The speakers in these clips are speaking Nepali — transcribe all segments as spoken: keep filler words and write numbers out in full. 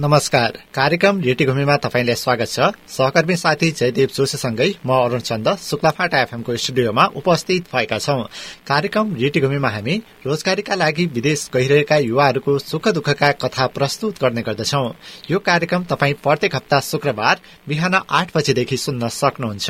नमस्कार। कार्यक्रम रेडियोभूमिमा तपाईंलाई स्वागत छ। सहकर्मी साथी जयदेव जोशीसँगै म अरुण चन्द शुक्लाफाटा एफएमको स्टुडियोमा उपस्थित भएका छौं। कार्यक्रम रेडियोभूमिमा हामी रोजगारीका लागि विदेश गइरहेका युवाहरूको सुख दुःखका कथा प्रस्तुत गर्ने गर्दछौं। यो कार्यक्रम तपाई प्रत्येक हप्ता शुक्रबार बिहान आठ बजेदेखि सुन्न सक्नुहुन्छ।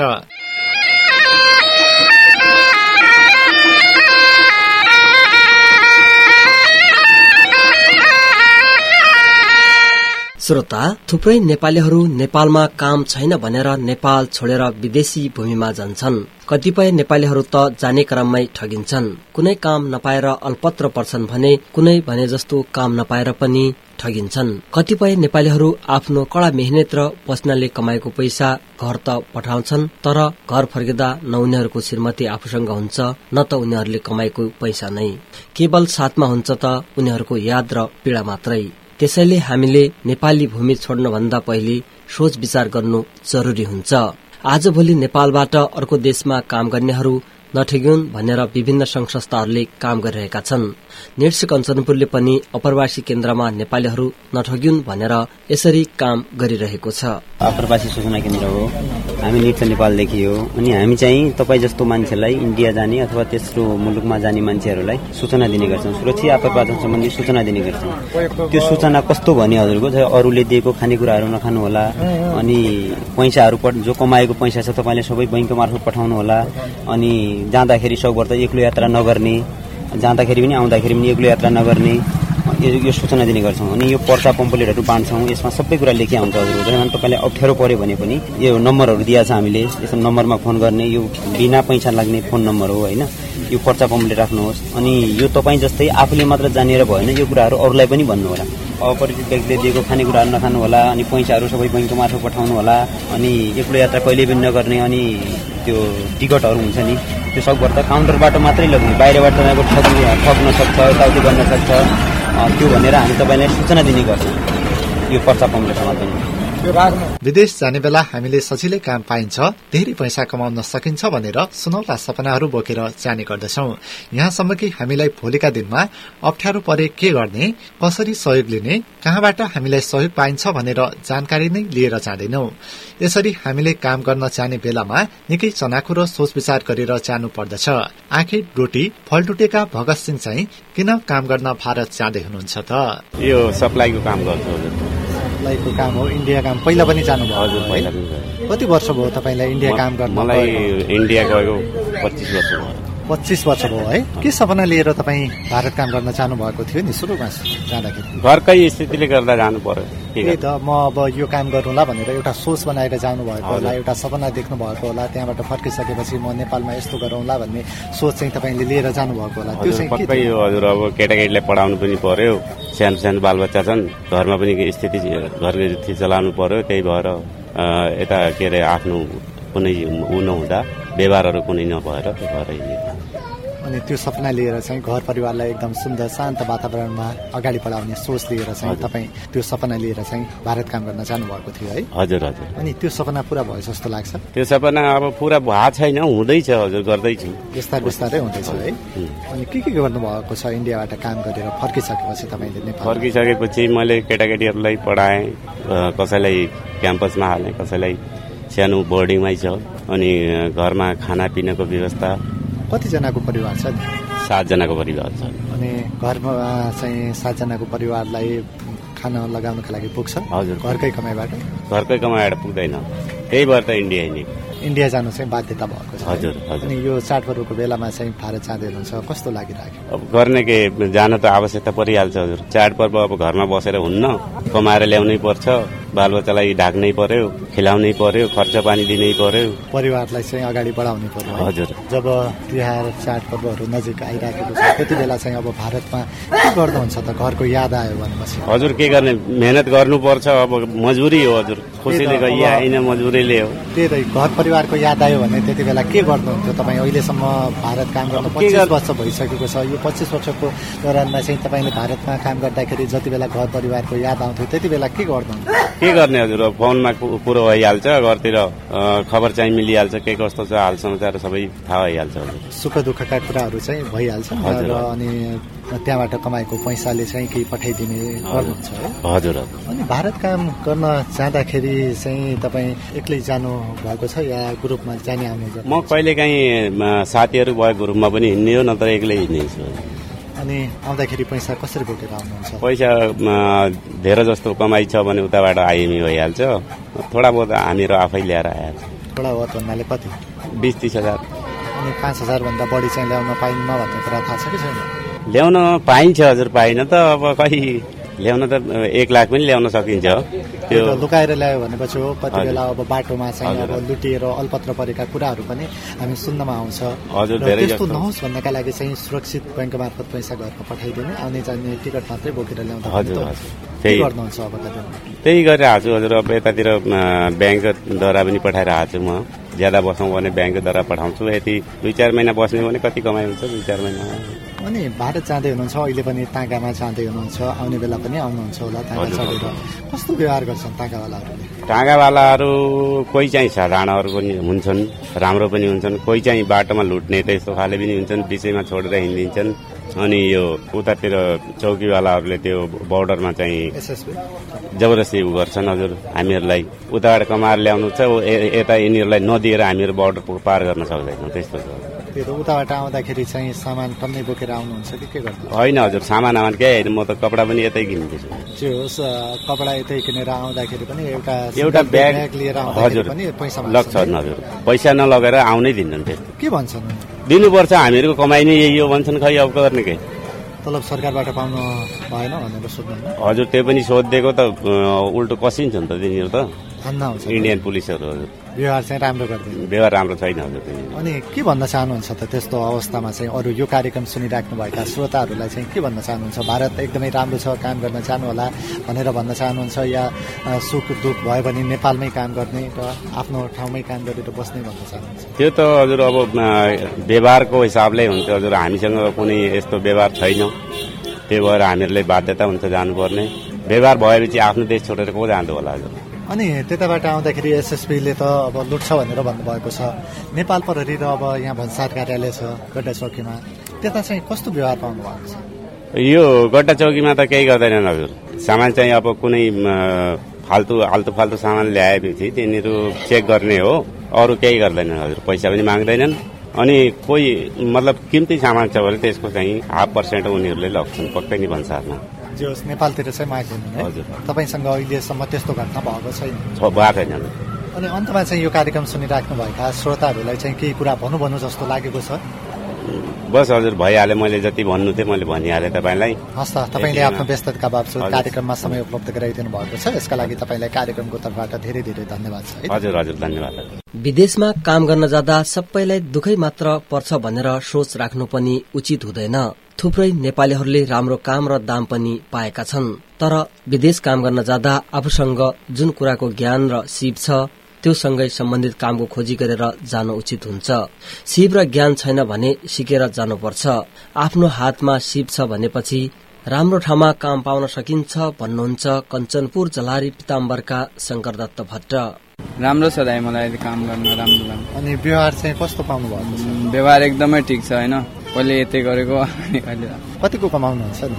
श्रोता, थुप्रै नेपालीहरू नेपालमा काम छैन भनेर नेपाल छोडेर विदेशी भूमिमा जान्छन्। कतिपय नेपालीहरू त जाने क्रममै ठगिन्छन्। कुनै काम नपाएर अल्पत्र पर्छन् भने कुनै भने जस्तो काम नपाएर पनि ठगिन्छन्। कतिपय नेपालीहरू आफ्नो कड़ा मेहनत र पसिनाले कमाएको पैसा घर त पठाउँछन्, तर घर फर्किँदा न उनीहरूको श्रीमती आफूसँग हुन्छ न त उनीहरूले कमाएको पैसा नै, केवल साथमा हुन्छ त उनीहरूको याद र पीड़ा मात्रै। त्यसैले हामीले नेपाली भूमि छोड्न भन्दा पहिले सोच विचार गर्नु जरुरी हुन्छ। आजभोलि नेपालबाट अर्को देशमा काम गर्नेहरू नठग्युन् भनेर विभिन्न संघ संस्थाहरूले काम गरिरहेका छन्। नेट्स कञ्चनपुरले पनि अप्रवासी केन्द्रमा नेपालीहरू नठग्युन् भनेर यसरी काम गरिरहेको छ। अप्रवासी सूचना केन्द्र हो, हामी नेट्स नेपालदेखि हो। अनि हामी चाहिँ तपाईँ जस्तो मान्छेलाई इन्डिया जाने अथवा तेस्रो मुलुकमा जाने मान्छेहरूलाई सूचना दिने गर्छौँ। सुरक्षित आपतवादन सम्बन्धी सूचना दिने गर्छौँ। त्यो सूचना कस्तो भने हजुरको अरूले दिएको खानेकुराहरू नखानु होला, अनि पैसाहरू जो कमाएको पैसा छ तपाईँले सबै बैङ्क मार्फत पठाउनु होला, अनि जाँदाखेरि सकभर त एक्लो यात्रा नगर्ने, जाँदाखेरि पनि आउँदाखेरि पनि एक्लो यात्रा नगर्ने, यो सूचना दिने गर्छौँ। अनि यो पर्चा पम्पलेटहरू बाँड्छौँ, यसमा सबै कुरा लेखिया हुन्छ हजुर। जसमा तपाईँलाई अप्ठ्यारो पर्यो भने पनि यो नम्बरहरू दिएको छ हामीले, यस नम्बरमा फोन गर्ने, यो बिना पैसा लाग्ने फोन नम्बर हो होइन। यो पर्चा पम्पलेट राख्नुहोस्। अनि यो तपाईँ जस्तै आफूले मात्र जानेर भएन, यो कुराहरू अरूलाई पनि भन्नु होला। अपरिचित व्यक्तिले दिएको खानेकुराहरू नखानु होला, अनि पैसाहरू सबै बैङ्क मार्फत पठाउनु होला, अनि एक्लो यात्रा कहिले पनि नगर्ने, अनि त्यो टिकटहरू हुन्छ नि त्यो सकभर त काउन्टरबाट मात्रै लग्ने, बाहिरबाट तपाईँको ठग्नु ठग्न सक्छ, यताउति गर्न सक्छ, त्यो भनेर हामी तपाईँलाई सूचना दिने गर्छौँ यो पर्चा पम्पलेटमा पनि। विदेश जाने बेला हामीले सजिलै काम पाइन्छ, धेरै पैसा कमाउन सकिन्छ भनेर सुनौला सपनाहरू बोकेर जाने गर्दछौं। यहाँसम्म कि हामीलाई भोलिका दिनमा अप्ठ्यारो परे के गर्ने, कसरी सहयोग लिने, कहाँबाट हामीलाई सहयोग पाइन्छ भनेर जानकारी नै लिएर जाँदैनौं। यसरी हामीले काम गर्न जाने बेलामा निकै चनाखो र सोच विचार गरेर जानु पर्दछ। आखिर रोटी फलटुटेका भगत सिंह चाहिँ किन काम गर्न भारत जाँदै हुनुहुन्छ त? यो सप्लाईको काम गर्छु। सप्लाईको काम हो, इन्डिया काम पहिला पनि जानुभयो? हजुर, पहिला पनि। कति वर्ष भयो तपाईँलाई इन्डिया काम गर्न? मलाई इन्डिया गएको पच्चिस वर्ष भयो। पच्चिस वर्ष भयो है। के सपना लिएर तपाईँ भारत काम गर्न जानु भएको थियो नि सुरुमा जाँदाखेरि? घरकै स्थितिले गर्दा जानु पर्यो। त्यही त, म अब यो काम गरौँला भनेर एउटा सोच बनाएर जानु भएको होला, एउटा सपना देख्नु भएको होला, त्यहाँबाट फर्किसकेपछि म नेपालमा यस्तो गरौँला भन्ने सोच चाहिँ तपाईँले लिएर जानु भएको होला। त्यो चाहिँ पक्कै हो हजुर। अब केटाकेटीलाई पढाउनु पनि पर्यो, सानो सानो बालबच्चा छन्, घरमा पनि स्थिति घरको स्थिति चलाउनु पर्यो। त्यही भएर यता के अरे आफ्नो कुनै ऊ नहुँदा व्यवहारहरू कुनै नभएर त्यो भएर अनि त्यो सपना लिएर चाहिँ घर परिवारलाई एकदम सुन्दर शान्त वातावरणमा अगाडि बढाउने सोच लिएर चाहिँ तपाईँ त्यो सपना लिएर चाहिँ भारत काम गर्न जानुभएको थियो है? हजुर हजुर। अनि त्यो सपना पूरा भयो जस्तो लाग्छ? त्यो सपना अब पूरा भएको छैन, हुँदैछ हजुर, गर्दैछु। बिस्तारै बिस्तारै हुँदैछ है। अनि के के गर्नुभएको छ इन्डियाबाट काम गरेर फर्किसकेपछि तपाईँले नेपाल? फर्किसकेपछि मैले केटाकेटीहरूलाई पढाएँ, कसैलाई क्याम्पसमा हालेँ, कसैलाई सानो बोर्डिङमै छ, अनि घरमा खानापिनाको व्यवस्था। कतिजनाको परिवार छ? सातजनाको परिवार छ। अनि घरमा चाहिँ सातजनाको परिवारलाई खाना लगाउनको लागि पुग्छ? हजुर, घरकै कमाइबाट? घरकै कमाइबाट पुग्दैन, त्यही भएर त इन्डिया नि इन्डिया जानु चाहिँ बाध्यता भएको छ। हजुर हजुर। अनि यो चाडपर्वको बेलामा चाहिँ भारत जाँदै हुनुहुन्छ, कस्तो लागिरहेको? अब गर्ने के, जान त आवश्यकता परिहाल्छ हजुर। चाडपर्व अब घरमा बसेर हुन्न, कमाएर ल्याउनै पर्छ, बालबच्चालाई ढाक्नै पर्यो, खिलाउनै पर्यो, खर्च पानी दिनै पर्यो, परिवारलाई चाहिँ अगाडि बढाउनै पर्यो। हजुर। जब तिहार चाडपर्वहरू नजिक आइराखेको छ त्यति बेला चाहिँ अब भारतमा के गर्नुहुन्छ त? घरको याद आयो भनेपछि हजुर के गर्ने, मेहनत गर्नुपर्छ, अब मजबुरी हो हजुर, खुसीले गइए होइन, मजबुरीले हो। त्यही त, घर परिवारको याद आयो भने त्यति बेला के गर्नुहुन्थ्यो तपाईँ? अहिलेसम्म भारत काम गर्न पच्चिस वर्ष भइसकेको छ, यो पच्चिस वर्षको दौरानमा चाहिँ तपाईँले भारतमा काम गर्दाखेरि जति बेला घर परिवारको याद आउँथ्यो त्यति बेला के गर्नुहुन्थ्यो? के गर्ने हजुर, फोनमा कुरो भइहाल्छ, घरतिर खबर चाहिँ मिलिहाल्छ, के कस्तो छ हाल समाचार सबै थाहा भइहाल्छ हजुर। सुख दुःखका कुराहरू चाहिँ भइहाल्छ र अनि त्यहाँबाट कमाएको पैसाले चाहिँ केही पठाइदिने गर्नुहुन्छ है? हजुर। अनि भारत काम गर्न जाँदाखेरि चाहिँ तपाईँ एक्लै जानु भएको छ या ग्रुपमा जाने आउनु? म कहिलेकाहीँ साथीहरू भएको ग्रुपमा पनि हिँड्ने हो, नत्र एक्लै हिँड्ने छु। अनि आउँदाखेरि पैसा कसरी बोकेर आउनुहुन्छ? पैसा धेरै जस्तो कमाइ छ भने उताबाट आइएमई भइहाल्छ, थोडा बहुत हामीहरू आफै ल्याएर आइहाल्छ। थोडा बहुत भन्नाले कति? बिस तिस हजार। अनि पाँच हजार भन्दा बढी चाहिँ ल्याउन पाइन्न भन्ने कुरा थाहा छ कि छैन? ल्याउन पाइन्छ हजुर, पाइन त अब कहीँ ल्याउन त एक लाख पनि ल्याउन सकिन्छ। त्यो लुकाएर ल्यायो भनेपछि हो, कति बेला अब बाटोमा चाहिँ अब लुटिएर अल्पत्र परेका कुराहरू पनि हामी सुन्नमा आउँछ। हजुर, धेरै त्यस्तो नहोस् भन्नका लागि चाहिँ सुरक्षित बैंक मार्फत पैसा घरमा पठाइदिने, आउने जाने टिकट मात्रै बोकेर ल्याउँदा हजुर त्यही गर्नुहुन्छ अब? त्यही गरिरहेको छु हजुर। अब यतातिर ब्याङ्कद्वारा पनि पठाइरहेको छु। म ज्यादा बसौँ भने ब्याङ्कद्वारा पठाउँछु। यति दुई चार महिना बस्ने भने कति कमाइ हुन्छ दुई चार महिना। अनि भारत जाँदै हुनुहुन्छ, अहिले पनि ताँगामा जाँदै हुनुहुन्छ, आउने बेला पनि आउनुहुन्छ होला ताँगा चढेर। कस्तो व्यवहार गर्छन् ताँगावालाहरूले? ताँगावालाहरू कोही चाहिँ साधारणहरू पनि हुन्छन्, राम्रो पनि हुन्छन्, कोही चाहिँ बाटोमा लुट्ने त्यस्तो खाले पनि हुन्छन्, बिचैमा छोडेर हिँडिदिन्छन्। अनि यो उतातिर चौकीवालाहरूले त्यो बोर्डरमा चाहिँ जबरजस्ती उ गर्छन् हजुर। हामीहरूलाई उताबाट कमाएर ल्याउनु छ, यता यिनीहरूलाई नदिएर हामीहरू बोर्डर पार गर्न सक्दैनौँ, त्यस्तो छ। त्यो त उताबाट आउँदाखेरि चाहिँ सामान टन्नै बोकेर आउनुहुन्छ कि के गर्नु? होइन हजुर, सामान आमान केही होइन, म त कपडा पनि यतै किन्दैछु। जे होस्, कपडा यतै किनेर आउँदाखेरि पनि एउटा एउटा ब्याग लिएर हजुर पैसा लाग्छन् हजुर। पैसा नलगेर आउनै दिन्छन्। त्यस्तो के भन्छन्? दिनुपर्छ, हामीहरूको कमाइ नै यही हो भन्छन्। खै अब गर्ने के? तलब सरकारबाट पाउनु भएन भनेर सोध्नु? हजुर, त्यो पनि सोधिदिएको त उल्टो कसिन्छ नि त तिनीहरू त, इन्डियन पुलिसहरू। हजुर, व्यवहार चाहिँ राम्रो गर्दैन? व्यवहार राम्रो छैन हजुर। अनि के भन्न चाहनुहुन्छ त त्यस्तो अवस्थामा चाहिँ अरू यो कार्यक्रम सुनिराख्नुभएका श्रोताहरूलाई चाहिँ के भन्न चाहनुहुन्छ? भारत एकदमै राम्रो छ, काम गर्न चाहनु होला भनेर भन्न चाहनुहुन्छ, या सुख दुःख भयो भने नेपालमै काम गर्ने र आफ्नो ठाउँमै काम गरेर बस्ने भन्न चाहनुहुन्छ? त्यो त हजुर अब व्यवहारको हिसाबले हुन्छ हजुर। हामीसँग कुनै यस्तो व्यवहार छैन, त्यही भएर हामीहरूलाई बाध्यता हुन्छ जानुपर्ने। व्यवहार भएपछि आफ्नो देश छोडेर को जाँदो होला हजुर? अनि त्यताबाट आउँदाखेरि एसएसपीले त अब लुट्छ भनेर भन्नुभएको छ। नेपाल प्रहरी र अब यहाँ भन्सार कार्यालय छ गड्डा चौकीमा, त्यता चाहिँ कस्तो व्यवहार पाउनु भएको छ? यो गड्डा चौकीमा त केही गर्दैनन् हजुर। सामान चाहिँ अब कुनै फाल्तु आल्तु फाल्तु सामान ल्याएपछि तिनीहरू चेक गर्ने हो, अरू केही गर्दैनन् हजुर। पैसा पनि माग्दैनन्। अनि कोही मतलब किम्ती सामान छ भने त्यसको चाहिँ हाफ पर्सेन्ट उनीहरूले लग्छन् पक्कै नि भन्सारमा। जे होस्, नेपालतिर चाहिँ माग्दैनन् है? हजुर। तपाईँसँग अहिलेसम्म त्यस्तो घटना भएको छैन? भएको छैन। अनि अन्तमा चाहिँ यो कार्यक्रम सुनिराख्नुभएका श्रोताहरूलाई चाहिँ केही कुरा भनौँ भनौँ जस्तो लागेको छ? बस हजुर, भइहाल्यो। मैले जति भन्नु थियो मैले भनिहालेँ तपाईँलाई। हस् त, तपाईँले आफ्नो व्यस्तताका बावजुद कार्यक्रममा समय उपलब्ध गराइदिनु भएको छ, यसका लागि तपाईँलाई कार्यक्रमको तर्फबाट धेरै धेरै धन्यवाद छ। हजुर हजुर, धन्यवाद। विदेशमा काम गर्न जाँदा सबैलाई दुखै मात्र पर्छ भनेर सोच राख्नु पनि उचित हुँदैन। थुप्रै नेपालीहरूले राम्रो काम र दाम पनि पाएका छन्, तर विदेश काम गर्न जाँदा आफूसँग जुन कुराको ज्ञान र सिप छ त्योसँगै सम्बन्धित कामको खोजी गरेर जानु उचित हुन्छ। सिप र ज्ञान छैन भने सिकेर जानुपर्छ। आफ्नो हातमा सिप छ भनेपछि राम्रो ठाउँमा काम पाउन सकिन्छ भन्नुहुन्छ कञ्चनपुर जलारी पिताम्बरका शंकरदत्त भट्ट। राम्रो छ दाइ, मलाई काम गर्न राम्रो लाग्छ। अनि व्यवहार चाहिँ कस्तो पाउनु भएको छ? व्यवहार एकदमै ठिक छ होइन, पहिले यतै गरेको। कतिको कमाउनुहुन्छ नि?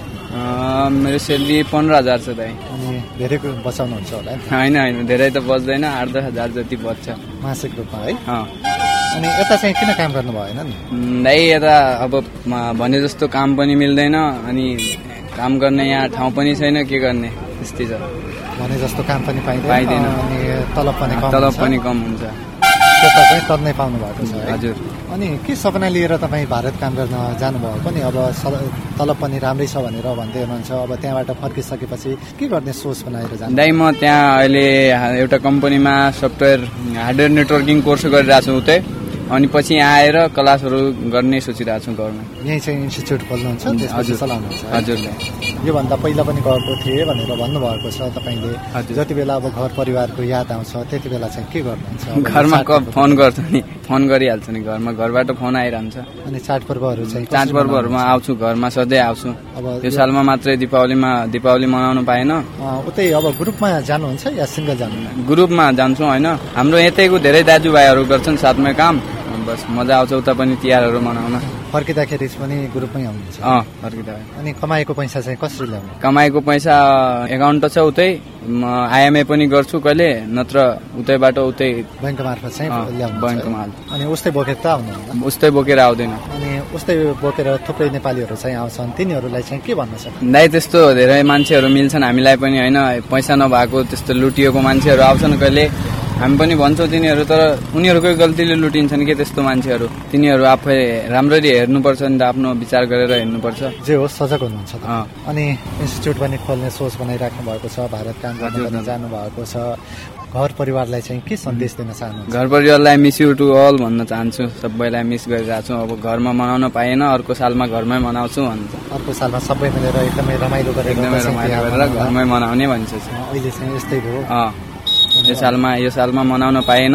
मेरो सेलेरी पन्ध्र हजार छ दाइ। अनि धेरै बचाउनुहुन्छ होला? होइन होइन, धेरै त बच्दैन, आठ दस हजार जति बच्छ मासिक रूपमा है? अनि यता चाहिँ किन काम गर्नु भएन नि दाइ? यता अब भने जस्तो काम पनि मिल्दैन, अनि काम गर्ने यहाँ ठाउँ पनि छैन, के गर्ने त्यस्तै छ। भने जस्तो काम पनि पाइँदैन, अनि तलब पनि कम तलब पनि कम हुन्छ। त्यता चाहिँ कर्नै पाउनु भएको छ हजुर। अनि के सपना लिएर तपाईँ भारत काम गर्न जानुभयो पनि? अब तलब पनि राम्रै छ भनेर भन्दै हुनुहुन्छ, अब त्यहाँबाट फर्किसकेपछि के गर्ने सोच बनाएर जानु? दाइ, म त्यहाँ अहिले एउटा कम्पनीमा सफ्टवेयर हार्डवेयर नेटवर्किङ कोर्स गरिरहेको छु उतै, अनि पछि यहाँ आएर क्लासहरू गर्ने सोचिरहेको छु गर्न। यहीँ चाहिँ इन्स्टिच्युट खोल्नुहुन्छ, त्यसपछि चलाउनुहुन्छ? हजुर। योभन्दा पहिला पनि गएको थिएँ भनेर भन्नुभएको छ तपाईँले। जति बेला अब घर परिवारको याद आउँछ त्यति बेला चाहिँ के गर्नुहुन्छ? घरमा फोन गर्छु नि, फोन गरिहाल्छु नि घरमा, घरबाट फोन आइरहन्छ। अनि चाडपर्वहरू चाहिँ? चाडपर्वहरूमा आउँछु, घरमा सधैँ आउँछु। अब यो सालमा मात्रै दीपावलीमा दीपावली मनाउनु पाएन। उतै अब ग्रुपमा जानुहुन्छ या सिङ्गल जानु? ग्रुपमा जान्छु होइन, हाम्रो यतैको धेरै दाजुभाइहरू गर्छन् साथमै काम, बस मजा आउँछ उता पनि तिहारहरू मनाउन। फर्किँदाखेरि पनि ग्रुपमै आउनुहुन्छ? अँ फर्किँदा। अनि कमाएको पैसा चाहिँ कसरी ल्याउनु? कमाएको पैसा एकाउन्ट त छ उतै, म आइएमए पनि गर्छु कहिले, नत्र उतैबाट उतै बैंक मार्फत चाहिँ ल्याउनु? बैंकमा। अनि उस्तै बोकेर त आउनुहुन्न? उस्तै बोकेर आउँदैन। अनि उस्तै बोकेर थुप्रै नेपालीहरू चाहिँ आउँछन्, तिनीहरूलाई चाहिँ के भन्न सक्छ? दाइ त्यस्तो धेरै मान्छेहरू मिल्छन् हामीलाई पनि होइन, पैसा नभएको त्यस्तो लुटिएको मान्छेहरू आउँछन् कहिले, हामी पनि भन्छौँ तिनीहरू, तर उनीहरूकै गल्तीले लुटिन्छन् के त्यस्तो मान्छेहरू। तिनीहरू आफै राम्ररी हेर्नुपर्छ नि त, आफ्नो विचार गरेर हेर्नुपर्छ। जे होस् सजग हुनुहुन्छ। अनि इन्स्टिच्युट पनि खोल्ने सोच बनाइराख्नु भएको छ, भारत काम गर्न जानु भएको छ, घर परिवारलाई चाहिँ के सन्देश दिन चाहनुहुन्छ? घर परिवारलाई मिस यु टु अल भन्न चाहन्छु, सबैलाई मिस गरिरहेको छु। अब घरमा मनाउन पाएन, अर्को सालमा घरमै मनाउँछु भन्छ। अर्को सालमा सबै मिलेर एकदमै रमाइलो गरेर एकदमै रमाइलो गरेर घरमै मनाउने भन्छ। अहिले चाहिँ यस्तै भयो। अँ यो सालमा यो सालमा मनाउन पाएन,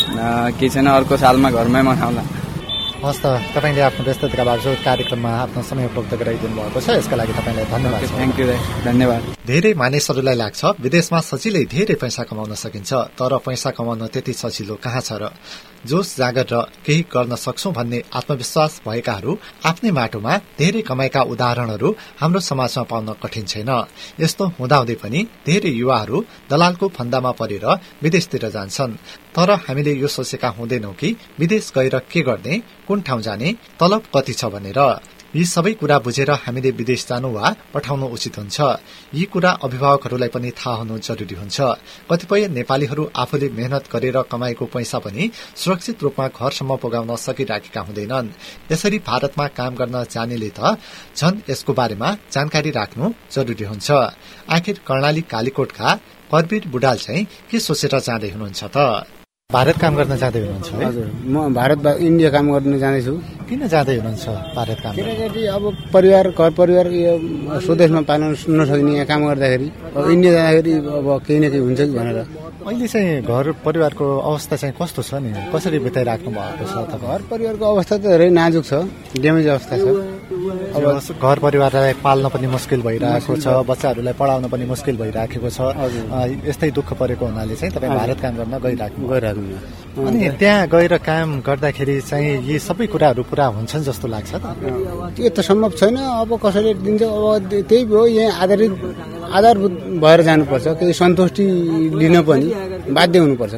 के छैन, अर्को सालमा घरमै मनाउला। हस् त, तपाईँले आफ्नो व्यस्तताका बावजुद कार्यक्रममा आफ्नो समय उपलब्ध गराइदिनु भएको छ, यसका लागि तपाईँलाई धन्यवाद। थ्याङ्क यू, धन्यवाद। धेरै मानिसहरूलाई लाग्छ विदेशमा सजिलै धेरै पैसा कमाउन सकिन्छ, तर पैसा कमाउन त्यति सजिलो कहाँ छ र? जोस जागर र केही गर्न सक्छौं भन्ने आत्मविश्वास भएकाहरू आफ्नै माटोमा धेरै कमाएका उदाहरणहरू हाम्रो समाजमा पाउन कठिन छैन। यस्तो हुँदाहुँदै पनि धेरै युवाहरू दलालको फन्दामा परेर विदेशतिर जान्छन्। तर हामीले यो सोचेका हुँदैनौ कि विदेश गएर के गर्ने, कुन ठाउँ जाने, तलब कति छ भनेर। यी सबै कुरा बुझेर हामीले विदेश जानु वा पठाउनु उचित हुन्छ। यी कुरा अभिभावकहरूलाई पनि थाहा हुनु जरुरी हुन्छ। कतिपय नेपालीहरू आफूले मेहनत गरेर कमाएको पैसा पनि सुरक्षित रूपमा घरसम्म पुगाउन सकिराखेका हुँदैनन्। यसरी भारतमा काम गर्न जानेले त झन यसको बारेमा जानकारी राख्नु जरुरी हुन्छ। आखिर कर्णाली कालीकोटका परवीर बुढाल चाहिँ के सोचेर जाँदै हुनुहुन्छ त? भारत काम गर्न जाँदै हुनुहुन्छ? हजुर, म भारत इन्डिया काम गर्न जाँदैछु। किन जाँदै हुनुहुन्छ भारत काम? किनकि अब परिवार घर परिवार यो स्वदेशमा पाल्न नसकिने यहाँ काम गर्दाखेरि अब इन्डिया जाँदाखेरि अब केही न केही हुन्छ कि भनेर। अहिले चाहिँ घर परिवारको अवस्था चाहिँ कस्तो छ नि, कसरी बिताइराख्नु भएको छ त? घर परिवारको अवस्था त धेरै नाजुक छ, ड्यामेज अवस्था छ। अब घर परिवारलाई पाल्न पनि मुस्किल भइरहेको छ, बच्चाहरूलाई पढाउन पनि मुस्किल भइराखेको छ। यस्तै दुःख परेको हुनाले चाहिँ तपाईँ भारत काम गर्न गइराख्नु गइराख्नु अनि त्यहाँ गएर काम गर्दाखेरि चाहिँ यी सबै कुराहरू पुरा हुन्छन् जस्तो लाग्छ त? त्यो त सम्भव छैन। अब कसैले दिन्छ, अब त्यही भयो, यहाँ आधारित आधारभूत भएर जानुपर्छ, केही सन्तुष्टि लिन पनि बाध्य हुनुपर्छ।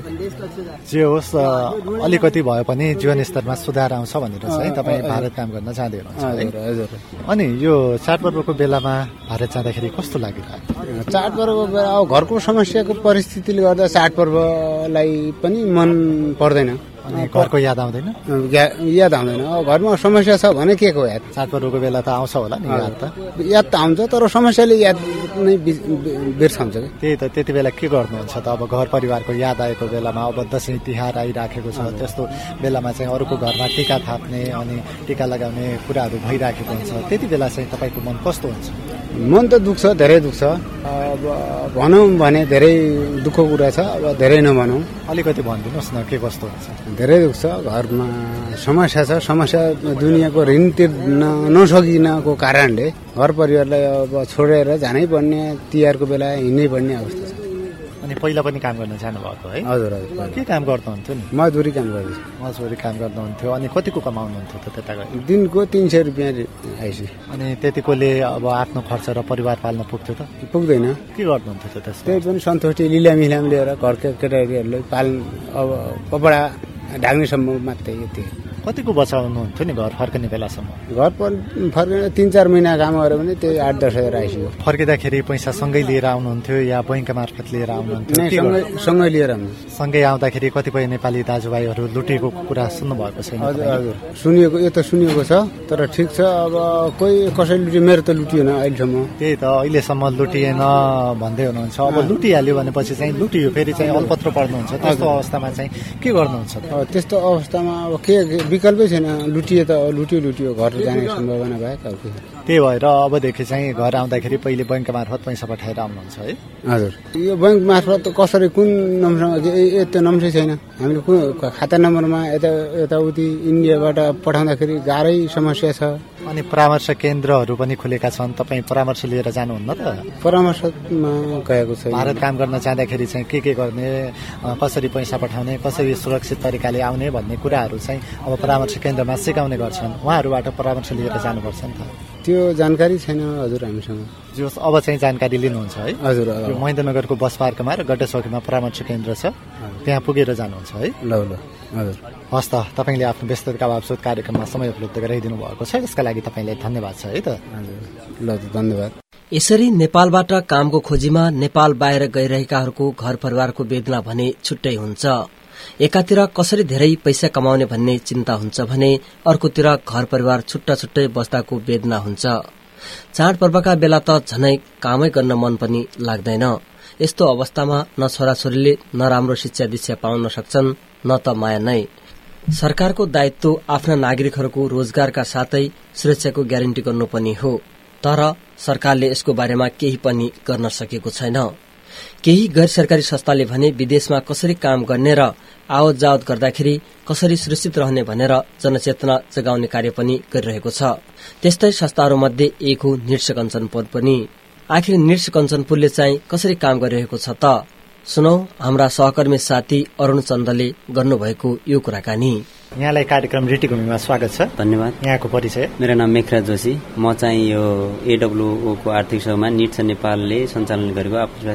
जे होस् अलिकति भए पनि जीवनस्तरमा सुधार आउँछ भनेर चाहिँ तपाईँ भारत काम गर्न जाँदै हुनुहुन्छ। अनि यो चाडपर्वको बेलामा भारत जाँदाखेरि कस्तो लागिरहेको? चाडपर्वको बेला अब घरको समस्याको परिस्थितिले गर्दा चाडपर्वलाई पनि मन पर्दैन। अनि घरको याद आउँदैन? याद आउँदैन। अब घरमा समस्या छ भने के को याद? चाडपर्वको बेला त आउँछ होला नि याद त? याद त आउँछ, तर समस्याले याद नै बिर्साउँछ कि। त्यही त, त्यति बेला के गर्नुहुन्छ त? अब घर परिवारको याद आएको बेलामा, अब दसैँ तिहार आइराखेको छ, त्यस्तो बेलामा चाहिँ अरूको घरमा टिका थाप्ने अनि टिका लगाउने कुराहरू भइराखेको हुन्छ, त्यति बेला चाहिँ तपाईँको मन कस्तो हुन्छ? मन त दुख्छ, धेरै दुख्छ। अब भनौँ भने धेरै दुःखको कुरा छ, अब धेरै नभनौँ। अलिकति भनिदिनुहोस् न के कस्तो हुन्छ? धेरै दुख्छ, घरमा समस्या छ। समस्या दुनियाँको ऋण तिर्न नसकिनको कारणले घर परिवारलाई अब छोडेर जानै पर्ने, तिहारको बेला हिँड्नै पर्ने अवस्था छ। अनि पहिला पनि काम गर्न जानुभएको है? हजुर हजुर। के काम गर्नुहुन्थ्यो नि? मजदुरी काम गर्दैछु। मजदुरी काम गर्नुहुन्थ्यो। अनि कतिको कमाउनुहुन्थ्यो त त्यता गएर? दिनको तिन सय रुपियाँ आइसी। अनि त्यतिकोले अब आफ्नो खर्च र परिवार पाल्न पुग्थ्यो त? पुग्दैन। के गर्नुहुन्थ्यो त त्यसमा? त्यही पनि सन्तुष्टि लिलाम लिलाम लिएर घरका केटाकेटीहरूलाई पाल अब कपडा ढाक्नेसम्म मात्रै यति। कतिको बचाउनुहुन्थ्यो नि घर फर्कने बेलासम्म? घर फर्किने तिन चार महिना काम गऱ्यो भने त्यही आठ दस हजार आइसक्यो। फर्किँदाखेरि पैसा सँगै लिएर आउनुहुन्थ्यो या बैंक मार्फत लिएर आउनुहुन्थ्यो? सँगै लिएर आउनु। सँगै आउँदाखेरि कतिपय नेपाली दाजुभाइहरू लुटेको कुरा सुन्नु भएको छैन? हजुर हजुर, सुनिएको, यो त सुनिएको छ, तर ठिक छ। अब कोही कसैले लुट्यो, मेरो त लुटिएन अहिलेसम्म। त्यही त, अहिलेसम्म लुटिएन भन्दै हुनुहुन्छ। अब लुटिहाल्यो भनेपछि चाहिँ लुटियो, फेरि चाहिँ अलपत्र पर्नुहुन्छ। त्यस्तो अवस्थामा चाहिँ के गर्नुहुन्छ? त्यस्तो अवस्थामा अब के विकल्पै छैन, लुटिए त लुट्यो लुट्यो, घर जाने सम्भावना भए। त्यही भएर अबदेखि चाहिँ घर आउँदाखेरि पहिले बैंक मार्फत पैसा पठाएर आउनुहुन्छ है? हजुर, यो बैंक मार्फत कसरी कुन नम्बरमा यता नम्बरै छैन, हामीले कुन खाता नम्बरमा यता यताउति इन्डियाबाट पठाउँदाखेरि गाह्रै समस्या छ। अनि परामर्श केन्द्रहरू पनि खुलेका छन्, तपाईँ परामर्श लिएर जानुहुन्न त? परामर्शमा गएको छ। भारत काम गर्न जाँदाखेरि चाहिँ के के गर्ने, कसरी पैसा पठाउने, कसरी सुरक्षित तरिकाले आउने भन्ने कुराहरू चाहिँ अब परामर्श केन्द्रमा सिकाउने गर्छन्, उहाँहरूबाट परामर्श लिएर जानुपर्छ नि त। त्यो जानकारी छैन हजुर हामीसँग। जो अब चाहिँ जानकारी लिनुहुन्छ है? हजुर, महेन्द्रनगरको बस पार्कमा र गड्डेचौकीमा परामर्श केन्द्र छ, त्यहाँ पुगेर जानुहुन्छ है? ल ल हजुर, हस् त, तपाईँले आफ्नो व्यस्तताका बावजुद कार्यक्रममा समय उपलब्ध गराइदिनु भएको छ, यसका लागि तपाईँलाई धन्यवाद छ है त। हजुर, ल धन्यवाद। यसरी नेपालबाट कामको खोजीमा नेपाल बाहिर गइरहेकाहरूको घर परिवारको वेदना भने छुट्टै हुन्छ। एकातिर कसरी धेरै पैसा कमाउने भन्ने चिन्ता हुन्छ भने अर्कोतिर घर परिवार छुट्टा छुट्टै बस्दाको वेदना हुन्छ। चाडपर्वका बेला त झनै कामै गर्न मन पनि लाग्दैन। यस्तो अवस्थामा न छोराछोरीले न राम्रो शिक्षा दीक्षा पाउन सक्छन् न त माया नै। सरकारको दायित्व आफ्ना नागरिकहरूको रोजगारका साथै सुरक्षाको ग्यारेन्टी गर्नु पनि हो, तर सरकारले यसको बारेमा केही पनि गर्न सकेको छैन। केही गैर सरकारी संस्थाले भने विदेशमा कसरी काम गर्ने र आवत जावत गर्दाखेरि कसरी सुरक्षित रहने भनेर जनचेतना जगाउने कार्य पनि गरिरहेको छ। त्यस्तै संस्थाहरूमध्ये एक हो निर्स कञ्चनपुर पनि। आखिर निर्स कञ्चनपुरले चाहिँ कसरी काम गरिरहेको छ त? सुनौ हाम्रा सहकर्मी साथी अरुण चन्दले गर्नुभएको यो कुराकानी। यहाँलाई कार्यक्रम ऋतिभूमिमा स्वागत छ। धन्यवाद। यहाँको परिचय? मेरो नाम मेघराज जोशी, म चाहिँ यो एडब्ल्युओ को आर्थिक सहयोगमा निट्स नेपालले सञ्चालन गरेको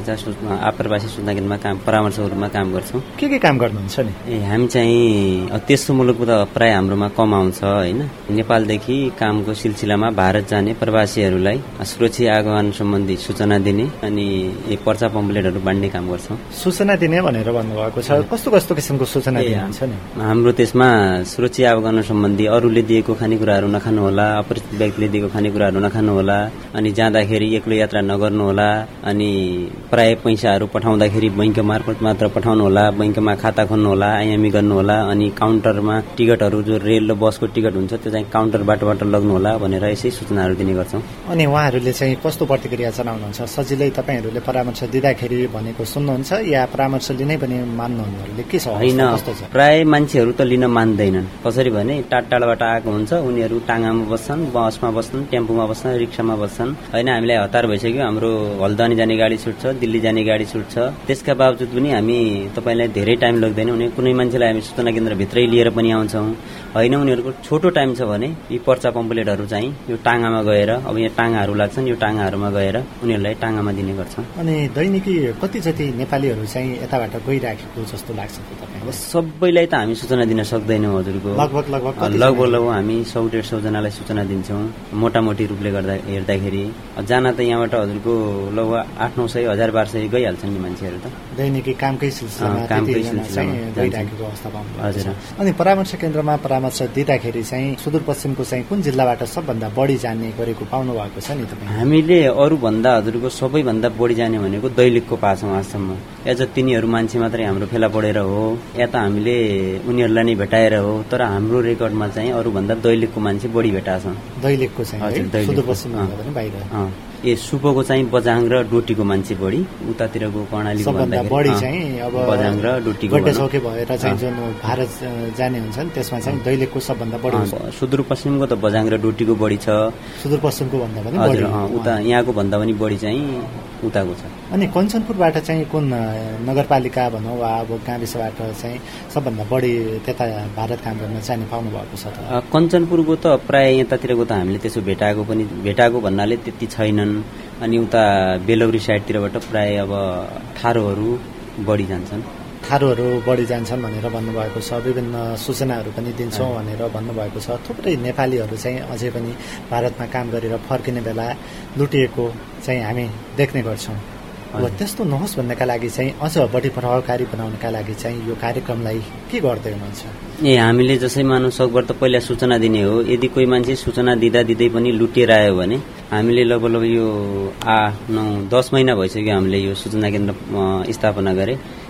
आप्रवासी सूचना केन्द्रमा काम परामर्शहरूमा काम गर्छौँ। के के काम गर्नुहुन्छ नि? ए हामी चाहिँ तेस्रो मुलुकको त प्राय हाम्रोमा कम आउँछ होइन। नेपालदेखि कामको सिलसिलामा भारत जाने प्रवासीहरूलाई सुरक्षित आगमन सम्बन्धी सूचना दिने अनि पर्चा पम्पलेटहरू बाँड्ने काम गर्छौँ। सूचना दिने भनेर भन्नुभएको छ, कस्तो कस्तो किसिमको सूचना दिनुहुन्छ नि? हाम्रो त्यसमा सुरक्षित आगमन सम्बन्धी अरूले दिएको खानेकुराहरू नखानु होला, अपरिचित व्यक्तिले दिएको खानेकुराहरू नखानु होला, अनि जाँदाखेरि एक्लो यात्रा नगर्नु होला, अनि प्राय पैसाहरू पठाउँदाखेरि बैंक मार्फत मात्र पठाउनु होला, बैंकमा खाता खोल्नु होला, आइएमई गर्नु होला, अनि काउन्टरमा टिकटहरू जो रेल र बसको टिकट हुन्छ त्यो चाहिँ काउन्टरबाटबाट लग्नु होला भनेर यसै सूचनाहरू दिने गर्छौँ। अनि उहाँहरूले चाहिँ कस्तो प्रतिक्रिया जनाउनुहुन्छ? सजिलै तपाईँहरूले परामर्श दिँदाखेरि भनेको सुन्नुहुन्छ या परामर्श लिनै पनि मान्नुहुन्न? के छ? होइन, प्राय मान्छेहरू त लिन मान्दैनन्। कसरी भने टाढ टाढाबाट आएको हुन्छ, उनीहरू टाङ्गामा बस्छन्, बसमा बस्छन्, टेम्पोमा बस्छन्, रिक्सामा बस्छन् होइन। हामीलाई हतार भइसक्यो, हाम्रो हल्द्वानी जाने गाडी छुट्छ, दिल्ली जाने गाडी छुट्छ, त्यसका बावजुद पनि हामी तपाईँलाई धेरै टाइम लाग्दैन भने कुनै मान्छेलाई हामी सूचना केन्द्रभित्रै लिएर पनि आउँछौँ होइन। उनीहरूको छोटो टाइम छ भने यी पर्चा पम्पलेटहरू चाहिँ यो टाङ्गामा गएर, अब यहाँ टाङ्गाहरू लाग्छन्, यो टाङ्गाहरूमा गएर उनीहरूलाई टाङ्गामा दिने गर्छौँ। अनि दैनिकी कति जति नेपालीहरू चाहिँ यताबाट गइराखेको जस्तो लाग्छ तपाईँलाई? सबैलाई त हामी सूचना दिन सक्दैनौँ हजुरको। लगभग लगभग लगभग लगभग हामी सौ डेढ सौजनालाई सूचना दिन्छौँ मोटामोटी रूपले गर्दा हेर्दाखेरि। जान त यहाँबाट हजुरको लगभग आठ नौ सय हजार बाह्र सय गइहाल्छन् नि मान्छेहरू त दैनिकी कामकै सिलसिलामा कामकै सिलसिलामा गइराखेको अवस्था पाउनु हजुर। अनि परामर्श केन्द्रमा परामर्श दिँदाखेरि चाहिँ सुदूरपश्चिमको चाहिँ कुन जिल्लाबाट सबभन्दा बढी जाने गरेको पाउनु भएको छ नि तपाईँ? हामीले अरूभन्दा हजुरको सबैभन्दा बढी जाने भनेको दैलेखको पाछौँ आजसम्म। एज तिनीहरू मान्छे मात्रै हाम्रो फेला परेर हो या त हामीले उनीहरूलाई नै भेटाएर हो, तर हाम्रो रेकर्डमा चाहिँ अरूभन्दा दैलेखको मान्छे बढी भेटाएको छ। दैलेखको चाहिँ सुदूरपश्चिमभन्दा पनि बाहिर ए सुपोको चाहिँ बजाङ र डोटीको मान्छे बढी, उतातिरको कर्णालीको भन्दा बढी चाहिँ अब बजाङ र डोटीको गड्डेचौकी भएर चाहिँ जुन भारत जाने हुन्छन् त्यसमा चाहिँ दैलेखको सबभन्दा बढी। सुदूरपश्चिमको त बजाङ र डोटीको बढी छ, सुदूरपश्चिमको भन्दा पनि हजुर उता यहाँको भन्दा पनि बढी चाहिँ उताको छ। अनि कञ्चनपुरबाट चाहिँ कुन नगरपालिका भनौँ वा अब गाविसबाट चाहिँ सबभन्दा बढी त्यता भारत काम गर्न जाने पाउनु भएको छ? कञ्चनपुरको त प्राय यतातिरको त हामीले त्यसो भेटाएको पनि भेटाएको भन्नाले त्यति छैनन्। अनि उता बेलौरी साइडतिरबाट प्राय अब थारूहरू बढी जान्छन्। थारूहरू बढी जान्छन् भनेर भन्नुभएको छ, विभिन्न सूचनाहरू पनि दिन्छौँ भनेर भन्नुभएको छ। थुप्रै नेपालीहरू चाहिँ अझै पनि भारतमा काम गरेर फर्किने बेला लुटिएको चाहिँ हामी देख्ने गर्छौँ। अब त्यस्तो नहोस् भन्नका लागि चाहिँ अझ बढी प्रभावकारी बनाउनका लागि चाहिँ यो कार्यक्रमलाई के गर्दै हुनुहुन्छ? ए हामीले जसै मानव सकभर त पहिला सूचना दिने हो। यदि कोही मान्छे सूचना दिँदा दिँदै पनि लुटेर आयो भने हामीले लगभग लगभग यो आ नौ दस महिना भइसक्यो हामीले यो सूचना केन्द्र स्थापना गरे।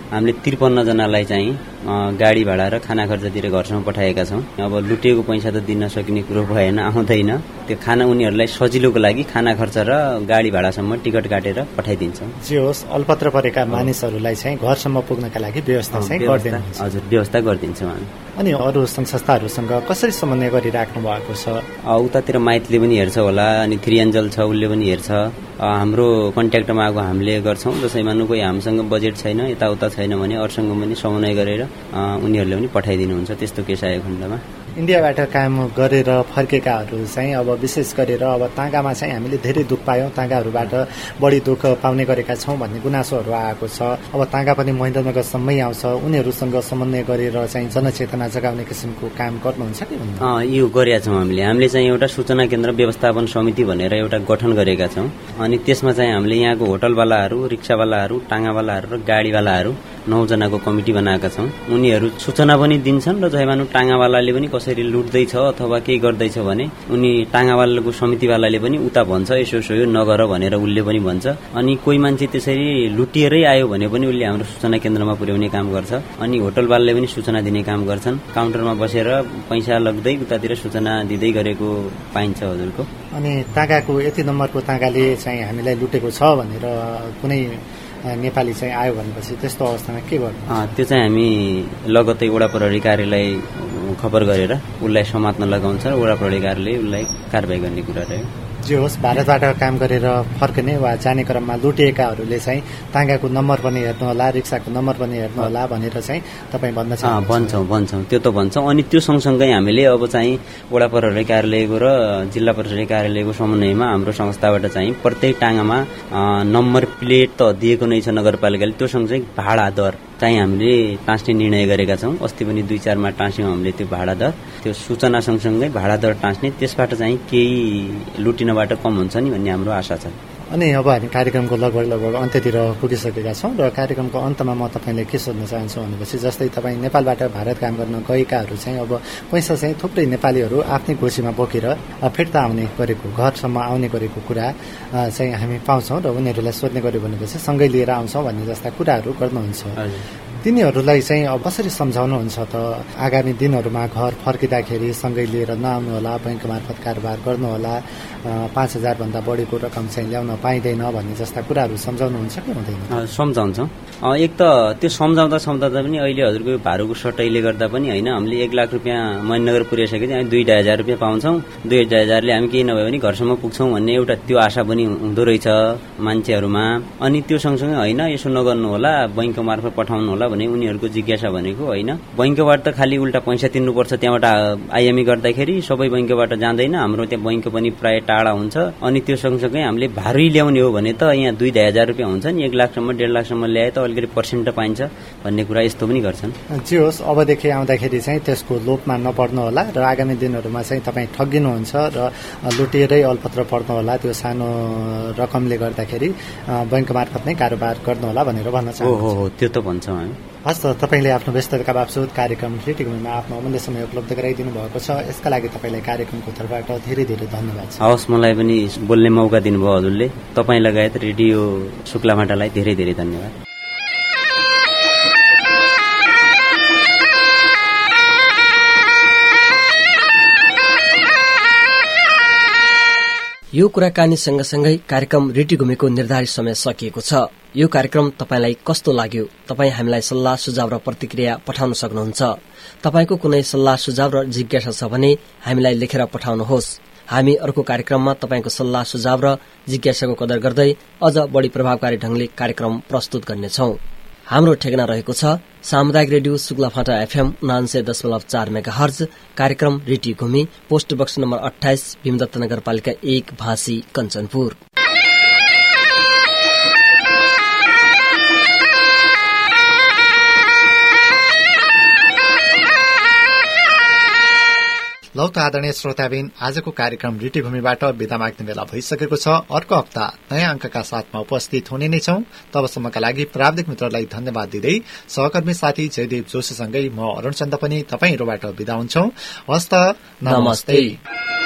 हामीले त्रिपन्न जनालाई चाहिँ गाडी भाडा र खाना खर्चतिर घरसम्म पठाएका छौँ। अब लुटिएको पैसा त दिन सकिने कुरो भएन, आउँदैन। त्यो खाना उनीहरूलाई सजिलोको लागि खाना खर्च र गाडी भाडासम्म टिकट काटेर पठाइदिन्छौँ। जे होस् अल्पत्र परेका मानिसहरूलाई चाहिँ घरसम्म पुग्नका लागि व्यवस्था चाहिँ गरिदिनुहुन्छ। हजुर, व्यवस्था गरिदिन्छौँ हामी। अनि अरू सङ्घ संस्थाहरूसँग कसरी समन्वय गरिराख्नु भएको छ? उतातिर माइतले पनि हेर्छ होला, अनि थ्री एन्जल छ उसले पनि हेर्छ। हाम्रो कन्ट्याक्टमा आएको हामीले गर्छौँ। जसैमा कोही हामीसँग बजेट छैन, यताउता छैन भने अरूसँग पनि समन्वय गरेर उनीहरूले पनि पठाइदिनुहुन्छ त्यस्तो केस आएको खण्डमा। इन्डियाबाट काम गरेर फर्केकाहरू चाहिँ अब विशेष गरेर अब ताँगामा चाहिँ हामीले धेरै दुःख पायौँ, ताँगाहरूबाट बढी दुःख पाउने गरेका छौँ भन्ने गुनासोहरू आएको छ। अब ताँगा पनि महेन्द्रनगरसम्मै आउँछ, उनीहरूसँग समन्वय गरेर चाहिँ जनचेतना जगाउने किसिमको काम गर्नुहुन्छ कि भन्नु? यो गरेका छौँ हामीले। हामीले चाहिँ एउटा सूचना केन्द्र व्यवस्थापन समिति भनेर एउटा गठन गरेका छौँ। अनि त्यसमा चाहिँ हामीले यहाँको होटलवालाहरू, रिक्सावालाहरू, टाँगावालाहरू र गाडीवालाहरू नौजनाको कमिटी बनाएका छौँ। उनीहरू सूचना पनि दिन्छन् र जहिले टाँगावालाले पनि कसरी लुट्दैछ अथवा केही गर्दैछ भने उनी टाँगावालाको समितिवालाले पनि उता भन्छ यसो यसो यो नगर भनेर उसले पनि भन्छ। अनि कोही मान्छे त्यसरी लुटिएरै आयो भने पनि उसले हाम्रो सूचना केन्द्रमा पुर्याउने काम गर्छ। अनि होटलवालाले पनि सूचना दिने काम गर्छन्। काउन्टरमा बसेर पैसा लग्दै उतातिर सूचना दिँदै गरेको पाइन्छ हजुरको। अनि ताँगाको यति नम्बरको ताँगाले चाहिँ हामीलाई लुटेको छ भनेर कुनै नेपाली चाहिँ आयो भनेपछि त्यस्तो अवस्थामा के गर्नु? त्यो चाहिँ हामी लगत्तै वडा प्रहरी कार्यालय खबर गरेर उसलाई समात्न लगाउँछ र वडा प्रहरी कार्यालय उसलाई कारबाही गर्ने कुरा रह्यो। जे होस् भारतबाट काम गरेर फर्कने वा जाने क्रममा लुटिएकाहरूले चाहिँ ताँगाको नम्बर पनि हेर्नुहोला, रिक्साको नम्बर पनि हेर्नुहोला भनेर चाहिँ तपाईँ भन्न चाहनुहुन्छ? भन्छौँ भन्छौँ त्यो त भन्छौँ। अनि त्यो सँगसँगै हामीले अब चाहिँ वडा प्रहरी कार्यालयको र जिल्ला प्रहरी कार्यालयको समन्वयमा हाम्रो संस्थाबाट चाहिँ प्रत्येक टाँगामा नम्बर प्लेट त दिएको नै छ नगरपालिकाले, त्यो सँगसँगै भाडा दर चाहिँ हामीले टाँस्ने निर्णय गरेका छौँ। अस्ति पनि दुई चारमा टाँस्यौँ हामीले त्यो भाडा दर। त्यो सूचना सँगसँगै भाडा दर टाँस्ने, त्यसबाट चाहिँ केही लुटिनबाट कम हुन्छ नि भन्ने हाम्रो आशा छ। अनि अब हामी कार्यक्रमको लगभग लगभग अन्त्यतिर पुगिसकेका छौँ र कार्यक्रमको अन्तमा म तपाईँले के सोध्न चाहन्छु भनेपछि जस्तै तपाईँ नेपालबाट भारत काम गर्न गएकाहरू चाहिँ अब पैसा चाहिँ थुप्रै नेपालीहरू आफ्नै गोजीमा बोकेर फिर्ता आउने गरेको, घरसम्म आउने गरेको कुरा चाहिँ हामी पाउँछौँ र उनीहरूलाई सोध्ने गऱ्यो भनेपछि सँगै लिएर आउँछौँ भन्ने जस्ता कुराहरू गर्नुहुन्छ। तिनीहरूलाई चाहिँ अब कसरी सम्झाउनुहुन्छ त आगामी दिनहरूमा घर फर्किँदाखेरि सँगै लिएर नआउनुहोला, बैंक मार्फत कारोबार गर्नुहोला, पाँच हजारभन्दा बढीको रकम चाहिँ ल्याउन पाइँदैन भन्ने जस्ता कुराहरू सम्झाउनुहुन्छ कि हुँदैन? सम्झाउँछौँ। एक त त्यो सम्झाउँदा सम्झाउँदा पनि अहिले हजुरको भारूको सटैले गर्दा पनि होइन, हामीले एक लाख रुपियाँ महेन्द्रनगर पुर्याइसकेपछि हामी दुई ढाई हजार रुपियाँ पाउँछौँ। दुई ढाई हजारले हामी केही नभए पनि घरसम्म पुग्छौँ भन्ने एउटा त्यो आशा पनि हुँदो रहेछ मान्छेहरूमा। अनि त्यो सँगसँगै होइन यसो नगर्नु होला, बैङ्कको मार्फत पठाउनु होला भने उनीहरूको जिज्ञासा भनेको होइन बैङ्कबाट त खालि उल्टा पैसा तिर्नुपर्छ, त्यहाँबाट आइएमई गर्दाखेरि सबै बैङ्कबाट जाँदैन, हाम्रो त्यहाँ बैङ्क पनि प्रायः टाढा हुन्छ। अनि त्यो सँगसँगै हामीले भारी ल्याउने हो भने त यहाँ दुई ढाई हजार रुपियाँ हुन्छ नि, एक लाखसम्म डेढ लाखसम्म ल्याए त अलिकति पर्सेन्ट पाइन्छ भन्ने कुरा यस्तो पनि गर्छन्। जे होस् अबदेखि आउँदाखेरि चाहिँ त्यसको लोभमा नपर्नु होला र आगामी दिनहरूमा चाहिँ तपाईँ ठगिनुहुन्छ र लुटिएरै अल्पत्र पर्नु होला, त्यो सानो रकमले गर्दाखेरि बैङ्क मार्फत नै कारोबार गर्नुहोला भनेर भन्न चाहन्छु। हो हो त्यो त भन्छौँ हामी। हस् त, तपाईँले आफ्नो व्यस्तताका बावजुद कार्यक्रम रेडियोमा आफ्नो अमूल्य समय उपलब्ध गराइदिनु भएको छ, यसका लागि तपाईँलाई कार्यक्रमको तर्फबाट धेरै धेरै धन्यवाद छ। हवस्, मलाई पनि बोल्ने मौका दिनुभयो हजुरले। तपाईँ लगायत रेडियो शुक्लामाटालाई धेरै धेरै धन्यवाद। यो कुराकानी सँगसँगै कार्यक्रम रेडियो घुमेको निर्धारित समय सकिएको छ। यो कार्यक्रम तपाईलाई कस्तो लाग्यो? तपाईँ हामीलाई सल्लाह सुझाव र प्रतिक्रिया पठाउन सक्नुहुन्छ। तपाईँको कुनै सल्लाह सुझाव र जिज्ञासा छ भने हामीलाई लेखेर पठाउनुहोस्। हामी अर्को कार्यक्रममा तपाईँको सल्लाह सुझाव र जिज्ञासाको कदर गर्दै अझ बढी प्रभावकारी ढंगले कार्यक्रम प्रस्तुत गर्नेछौ। हाम्रो ठेगाना रहेको छ सामुदायिक रेडियो शुक्लाफाटा एफएम उनान्सय दशमलव चार मेगा हर्ज, कार्यक्रम radio Ghumi, post box number अठाइस, भीमदत्त नगरपालिका एक, भाँसी, कञ्चनपुर। लौ त आदरणीय श्रोताबिन, आजको कार्यक्रम रेडियो घुमीबाट बिदा माग्ने बेला भइसकेको छ। अर्को हप्ता नयाँ अंकका साथमा उपस्थित हुने नै छौं। तबसम्मका लागि प्राविधिक मित्रलाई धन्यवाद दिँदै सहकर्मी साथी जयदेव जोशीसँगै म अरूण चन्द पनि तपाईहरुबाट बिदा हुन्छौं। हस्त नमस्ते।